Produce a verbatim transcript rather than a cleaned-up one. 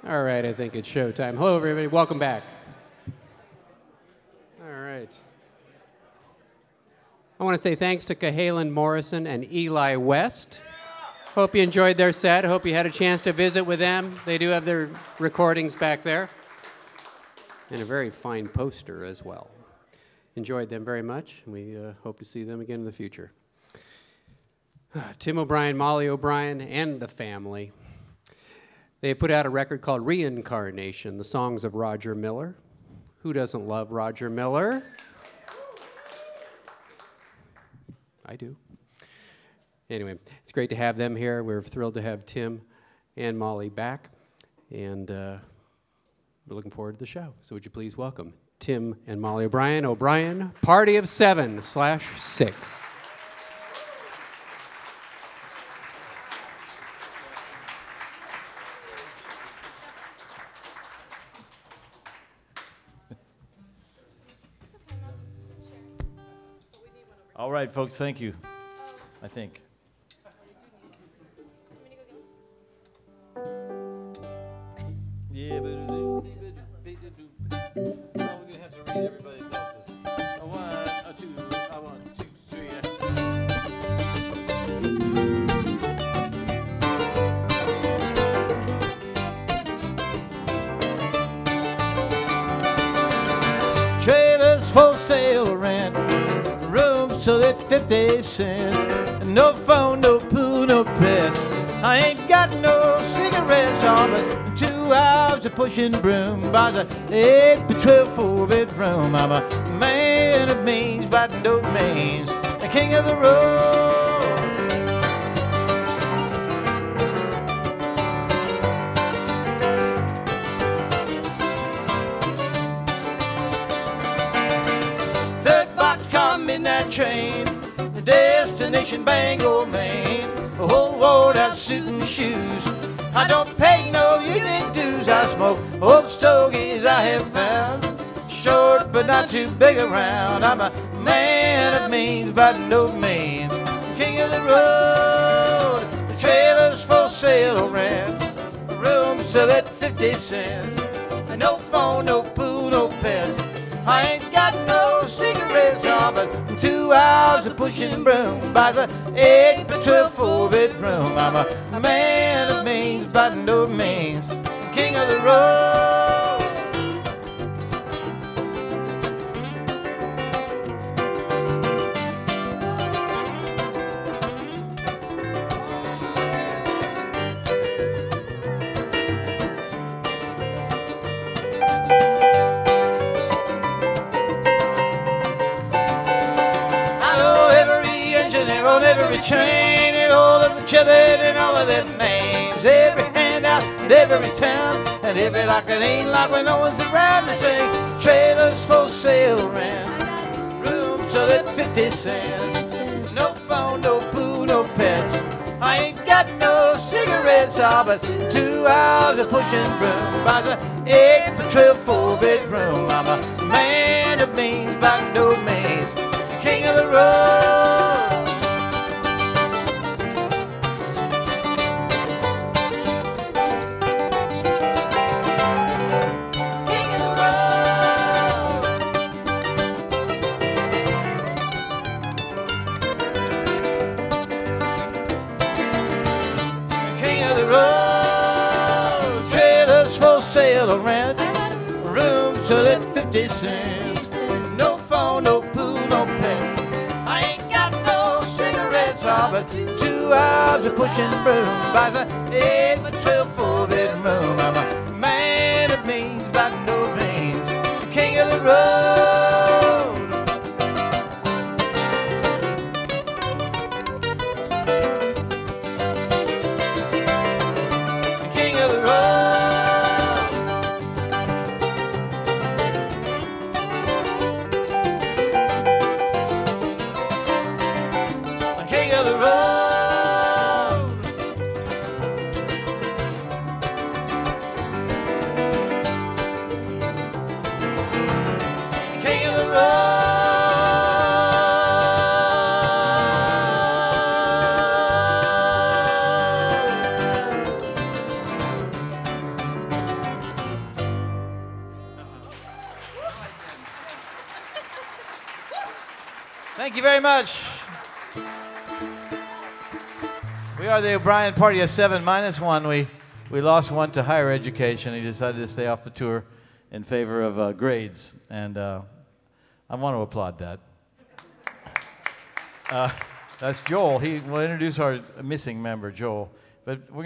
All right, I think it's showtime. Hello, everybody. Welcome back. All right. I want to say thanks to Cahalan Morrison and Eli West. Hope you enjoyed their set. Hope you had a chance to visit with them. They do have their recordings back there. And a very fine poster as well. Enjoyed them very much. We uh, hope to see them again in the future. Uh, Tim O'Brien, Molly O'Brien, and the family. They put out a record called Reincarnation, the songs of Roger Miller. Who doesn't love Roger Miller? I do. Anyway, it's great to have them here. We're thrilled to have Tim and Molly back, and uh, we're looking forward to the show. So would you please welcome Tim and Molly O'Brien. O'Brien, Party of Seven slash Six. All right, folks, thank you, I think. Yeah, but oh, we're gonna have to read everybody else's. A one, a two, a one, two, three. Trailers for sale, rent. Rooms till at fifty cents. No phone, no poo, no piss. I ain't got no cigarettes on, but two hours of pushing broom. Buys a eight by twelve four bedroom. I'm a man of means, but no means. The king of the road. Third boxcar midnight train, the destination Bangor, Maine. A whole world out suit and shoes. I don't pay no union dues. I smoke old stogies I have found. Short but not too big around. I'm a man of means, but no means. King of the road. The trailers for sale or rent. Rooms sell at fifty cents. No phone, no poo, no pests. I ain't got no cigarettes on, but two hours of pushing broom. Buys a eight by twelve four bedroom. I'm a man of means, but no means. King of the road. On every train and all of the children and all of their names. Every handout and every town and every lock that ain't locked when no one's around. They sing trailers for sale rent. Rooms till at fifty cents. No phone, no poo, no pets. I ain't got no cigarettes, all but two hours of pushing broom. Buys a eight by twelve four bedroom. I'm a man of means, by no means. King of the road. Road, trailers for sale or rent, rooms till at fifty cents. No phone, no poo, no pets. I ain't got no cigarettes, all but two hours of pushing broom. Buys a eight by twelve four bedroom. I'm a man of means, by no means. The king of the road. Thank you very much. We are the O'Brien Party of seven minus one. We, we lost one to higher education. He decided to stay off the tour in favor of uh, grades. And uh, I want to applaud that. Uh, that's Joel. He will introduce our missing member, Joel. But we're